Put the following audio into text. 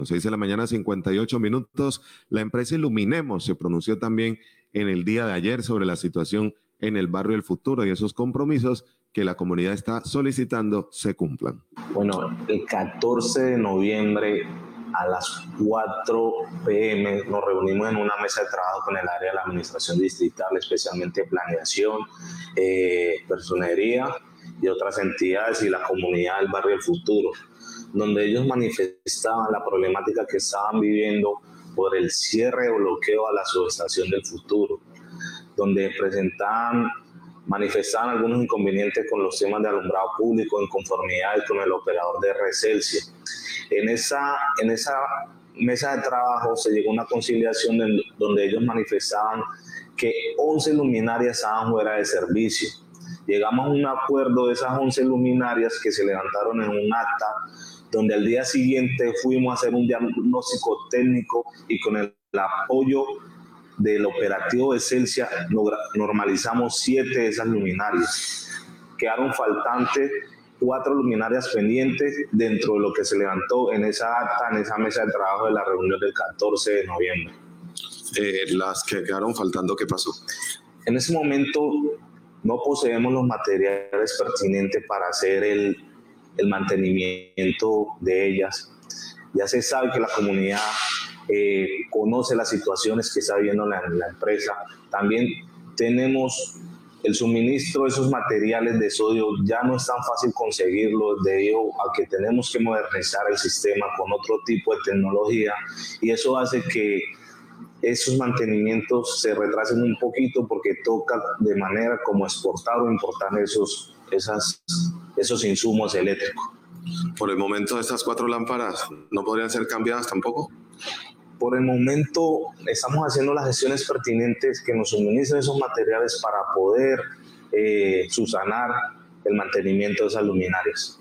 6 de la mañana, 58 minutos. La empresa Iluminemos se pronunció también en el día de ayer sobre la situación en el barrio El Futuro y esos compromisos que la comunidad está solicitando se cumplan. Bueno, el 14 de noviembre a las 4 p.m. nos reunimos en una mesa de trabajo con el área de la administración distrital, especialmente planeación, personería y otras entidades y la comunidad del barrio El Futuro, donde ellos manifestaban la problemática que estaban viviendo por el cierre o bloqueo a la subestación del Futuro, donde manifestaban algunos inconvenientes con los temas de alumbrado público, en conformidad con el operador de Recelsia. En esa mesa de trabajo se llegó a una conciliación donde ellos manifestaban que 11 luminarias estaban fuera de servicio. Llegamos a un acuerdo de esas 11 luminarias que se levantaron en un acta, donde al día siguiente fuimos a hacer un diagnóstico técnico y con el apoyo del operativo de Celsia normalizamos 7 de esas luminarias. Quedaron faltantes 4 luminarias pendientes dentro de lo que se levantó en esa acta, en esa mesa de trabajo de la reunión del 14 de noviembre. Las que quedaron faltando, ¿qué pasó? En ese momento no poseemos los materiales pertinentes para hacer el mantenimiento de ellas. Ya se sabe que la comunidad conoce las situaciones que está viviendo la empresa. También tenemos el suministro de esos materiales de sodio, ya no es tan fácil conseguirlo debido a que tenemos que modernizar el sistema con otro tipo de tecnología y eso hace que esos mantenimientos se retrasen un poquito porque toca de manera como exportar o importar esos insumos eléctricos. Por el momento, estas 4 lámparas no podrían ser cambiadas tampoco. Por el momento estamos haciendo las gestiones pertinentes que nos suministren esos materiales para poder subsanar el mantenimiento de esas luminarias.